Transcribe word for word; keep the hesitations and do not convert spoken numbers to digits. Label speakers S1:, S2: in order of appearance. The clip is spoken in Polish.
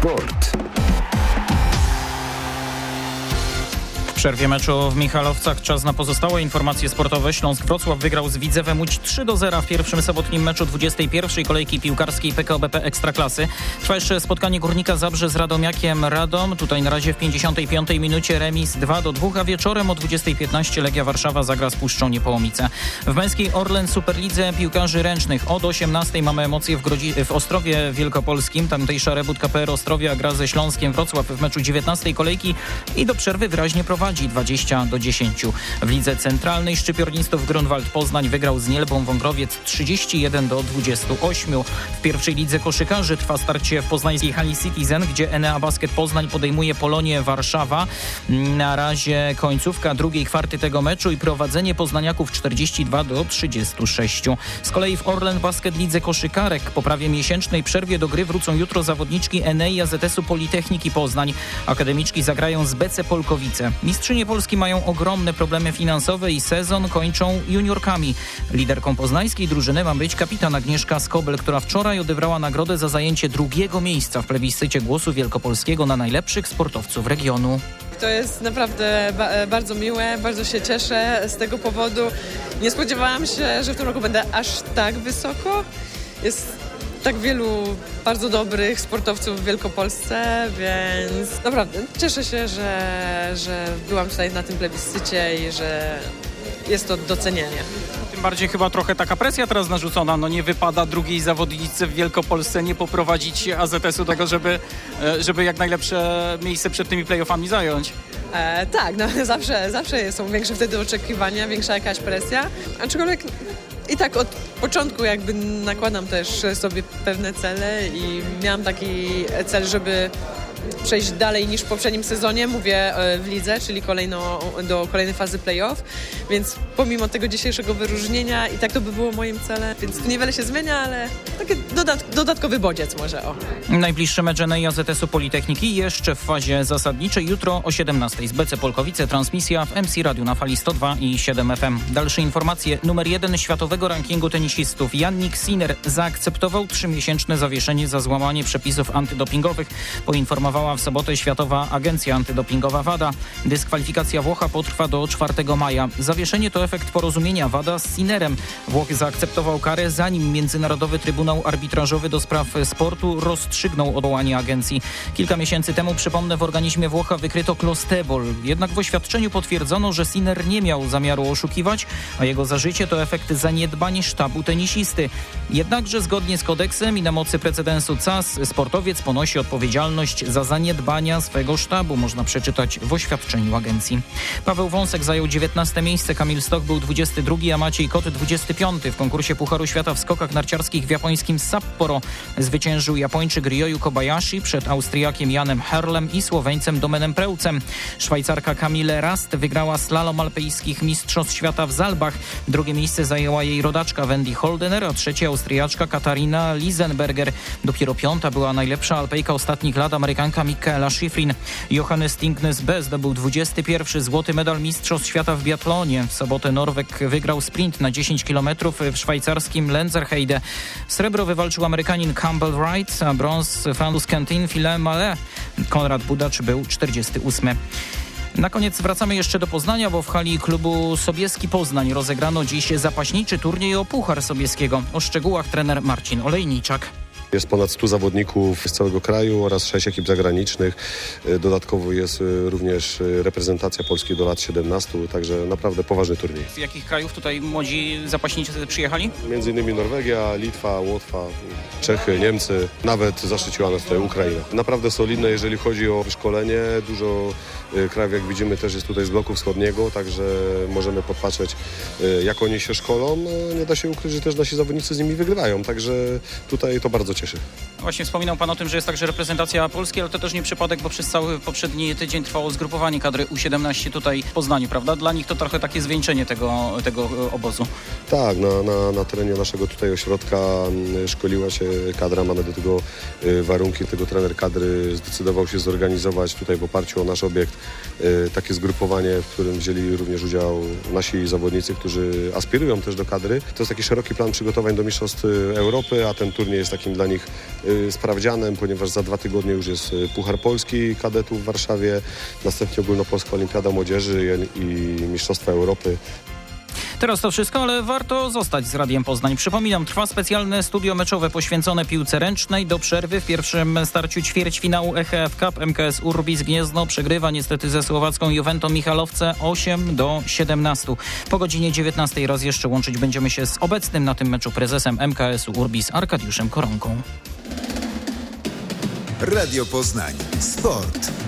S1: Sport.
S2: W przerwie meczu w Michalowcach czas na pozostałe informacje sportowe. Śląsk Wrocław wygrał z Widzewem Łódź trzy do zera w pierwszym sobotnim meczu dwudziestej pierwszej kolejki piłkarskiej P K O B P Ekstraklasy. Trwa jeszcze spotkanie Górnika Zabrze z Radomiakiem Radom. Tutaj na razie w pięćdziesiątej piątej minucie remis dwa do dwóch, a wieczorem o dwudziestej piętnaście Legia Warszawa zagra z Puszczą Niepołomice. W męskiej Orlen Superlidze piłkarzy ręcznych od osiemnastej mamy emocje w, Grodzi- w Ostrowie Wielkopolskim. Tamtejsza Rebut K P R Ostrowia gra ze Śląskiem Wrocław w meczu dziewiętnastej kolejki i do przerwy wyraźnie prowadzi dwadzieścia do dziesięciu. W lidze centralnej szczypiornistów Grunwald Poznań wygrał z Nielbą Wągrowiec trzydzieści jeden do dwudziestu ośmiu. W pierwszej lidze koszykarzy trwa starcie w poznańskiej hali Citizen, gdzie Enea Basket Poznań podejmuje Polonię Warszawa. Na razie końcówka drugiej kwarty tego meczu i prowadzenie poznaniaków czterdzieści dwa do trzydziestu sześciu. Z kolei w Orlen Basket Lidze koszykarek po prawie miesięcznej przerwie do gry wrócą jutro zawodniczki Enei A Z S-u Politechniki Poznań. Akademiczki zagrają z B C Polkowice. Mistrzynie Polski mają ogromne problemy finansowe i sezon kończą juniorkami. Liderką poznańskiej drużyny ma być kapitan Agnieszka Skobel, która wczoraj odebrała nagrodę za zajęcie drugiego miejsca w plebiscycie Głosu Wielkopolskiego na najlepszych sportowców regionu.
S3: To jest naprawdę ba- bardzo miłe, bardzo się cieszę z tego powodu. Nie spodziewałam się, że w tym roku będę aż tak wysoko. Jest tak wielu bardzo dobrych sportowców w Wielkopolsce, więc naprawdę cieszę się, że, że byłam tutaj na tym plebiscycie i że jest to docenienie.
S2: Tym bardziej chyba trochę taka presja teraz narzucona. No nie wypada drugiej zawodnicy w Wielkopolsce nie poprowadzić A Z S-u tego, żeby, żeby jak najlepsze miejsce przed tymi play-offami zająć.
S3: E, tak, no zawsze, zawsze są większe wtedy oczekiwania, większa jakaś presja, aczkolwiek i tak od początku jakby nakładam też sobie pewne cele i miałam taki cel, żeby przejść dalej niż w poprzednim sezonie, mówię w lidze, czyli kolejno, do kolejnej fazy play-off, więc pomimo tego dzisiejszego wyróżnienia i tak to by było moim celem, więc tu niewiele się zmienia, ale taki dodat- dodatkowy bodziec może, o.
S2: Najbliższy mecz Enei A Z S-u Politechniki jeszcze w fazie zasadniczej. Jutro o siedemnastej z B C Polkowice transmisja w M C Radiu na fali sto dwa i siedem F M. Dalsze informacje. Numer jeden światowego rankingu tenisistów Jannik Sinner zaakceptował trzymiesięczne zawieszenie za złamanie przepisów antydopingowych. Poinformowała w sobotę Światowa Agencja Antydopingowa WADA. Dyskwalifikacja Włocha potrwa do czwartego maja. Zawieszenie to efekt porozumienia WADA z Sinnerem. Włoch zaakceptował karę, zanim Międzynarodowy Trybunał Arbitrażowy do spraw sportu rozstrzygnął odwołanie agencji. Kilka miesięcy temu, przypomnę, w organizmie Włocha wykryto klostebol. Jednak w oświadczeniu potwierdzono, że Sinner nie miał zamiaru oszukiwać, a jego zażycie to efekt zaniedbań sztabu tenisisty. Jednakże zgodnie z kodeksem i na mocy precedensu C A S sportowiec ponosi odpowiedzialność za zaniedbania swego sztabu, można przeczytać w oświadczeniu agencji. Paweł Wąsek zajął dziewiętnaste miejsce, Kamil Stoch był dwudziesty drugi, a Maciej Kot dwudziesty piąty. W konkursie Pucharu Świata w skokach narciarskich w japońskim Sapporo zwyciężył Japończyk Ryoyu Kobayashi przed Austriakiem Janem Herlem i Słoweńcem Domenem Preucem. Szwajcarka Camille Rast wygrała slalom alpejskich mistrzostw świata w Zalbach. Drugie miejsce zajęła jej rodaczka Wendy Holdener, a trzecie Austriaczka Katarina Lisenberger. Dopiero piąta była najlepsza alpejka ostatnich lat, Amerykanka Michaela Schifrin. Johannes Stinknes B zdobył dwudziesty pierwszy złoty medal mistrzostw świata w biatlonie. W sobotę Norweg wygrał sprint na dziesięć kilometrów w szwajcarskim Lenzerheide. Srebro wywalczył Amerykanin Campbell Wright, a brąz Francuz Quentin Fillon-Maillet. Konrad Budacz był czterdziesty ósmy. Na koniec wracamy jeszcze do Poznania, bo w hali klubu Sobieski Poznań rozegrano dziś zapaśniczy turniej o Puchar Sobieskiego. O szczegółach trener Marcin Olejniczak.
S4: Jest ponad stu zawodników z całego kraju oraz sześć ekip zagranicznych. Dodatkowo jest również reprezentacja Polski do lat siedemnastu, także naprawdę poważny turniej.
S2: Z jakich krajów tutaj młodzi zapaśnicy przyjechali?
S4: Między innymi Norwegia, Litwa, Łotwa, Czechy, Niemcy, nawet zaszczyciła nas tutaj Ukraina. Naprawdę solidne, jeżeli chodzi o szkolenie. Dużo krajów, jak widzimy, też jest tutaj z bloku wschodniego, także możemy podpatrzeć, jak oni się szkolą. Nie da się ukryć, że też nasi zawodnicy z nimi wygrywają, także tutaj to bardzo cieszy.
S2: Właśnie wspominał Pan o tym, że jest także reprezentacja Polski, ale to też nie przypadek, bo przez cały poprzedni tydzień trwało zgrupowanie kadry U siedemnaście tutaj w Poznaniu, prawda? Dla nich to trochę takie zwieńczenie tego, tego obozu.
S4: Tak, na, na, na terenie naszego tutaj ośrodka szkoliła się kadra, mamy do tego warunki, tego trener kadry zdecydował się zorganizować tutaj w oparciu o nasz obiekt takie zgrupowanie, w którym wzięli również udział nasi zawodnicy, którzy aspirują też do kadry. To jest taki szeroki plan przygotowań do Mistrzostw Europy, a ten turniej jest takim dla dla nich sprawdzianem, ponieważ za dwa tygodnie już jest Puchar Polski kadetów w Warszawie, następnie Ogólnopolska Olimpiada Młodzieży i Mistrzostwa Europy.
S2: Teraz to wszystko, ale warto zostać z Radiem Poznań. Przypominam, trwa specjalne studio meczowe poświęcone piłce ręcznej. Do przerwy w pierwszym starciu ćwierćfinału E H F Cup M K S Urbis Gniezno przegrywa niestety ze słowacką Juventą Michalowce osiem do siedemnastu. Po godzinie dziewiętnastej raz jeszcze łączyć będziemy się z obecnym na tym meczu prezesem M K S-u Urbis Arkadiuszem Koronką.
S1: Radio Poznań. Sport.